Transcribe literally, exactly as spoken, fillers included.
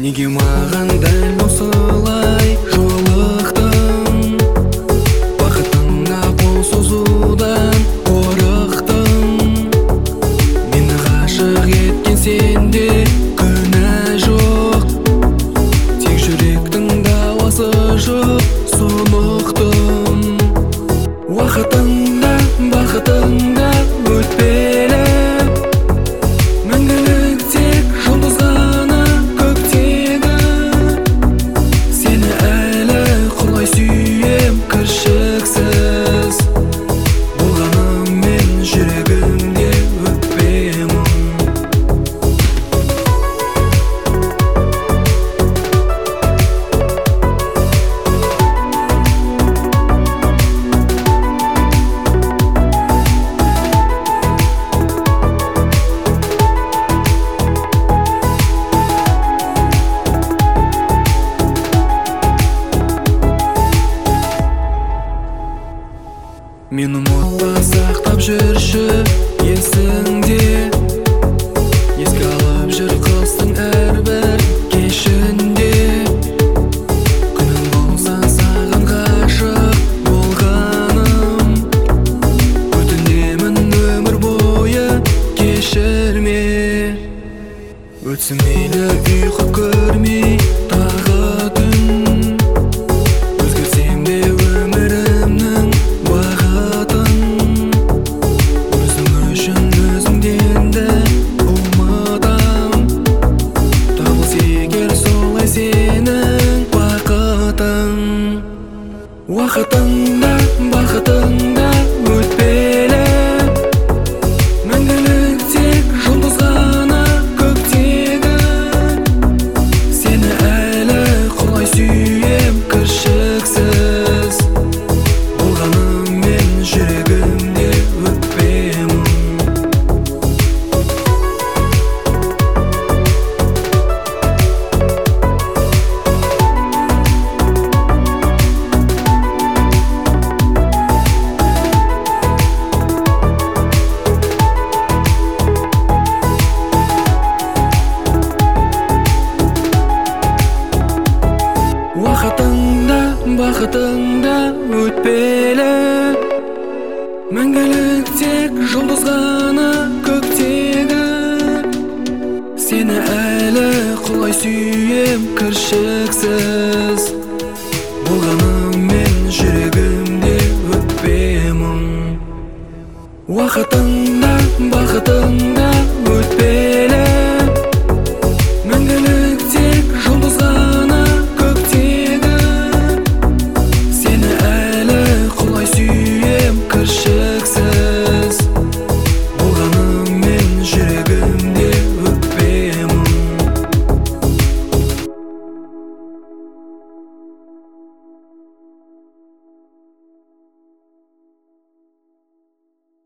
Неге маған дәл осылай жолықтың? Бақытыңа қол созудан қорықтың. Мені ғашық еткен сенде күнә жоқ. Тек жүректің дауасы жоқ, сонықты Уақытыңда, бақытыңда өтпелі. Мәңгілік тек жұлдыз ғана көктегі. Сені әлі құлай сүйем кіршіксіз. Болғанымен жүрегімде өтпемін. Мені ұмытпа, сақтап жүрші есіңде. Еске алып жүр қыстың әрбір кешінде. Күнің болса саған ғашық болғаным. Өтінемін өмір бойы кешірме. Өтсін мейлі ұйқы көрмей тағы түн. Өзгерсем де өмірімнің бағытын. Өзің үшін өзіңден де ұмытам. Табылса егер солай сенің бақытың. Уақытыңда, бақытыңда өтпелі. Мәңгілік тек жұлдыз ғана көктегі. Сені әлі құлай сүйем кіршіксіз. Болғанымен жүрегімде өтпемін. Уақытыңда, бақытыңда өтпелі. Мәңгілік тек жұлдыз ғана көктегі. Сені әлі құлай сүйем кіршіксіз. Болғанымен жүрегімде өтпемін. Уақытың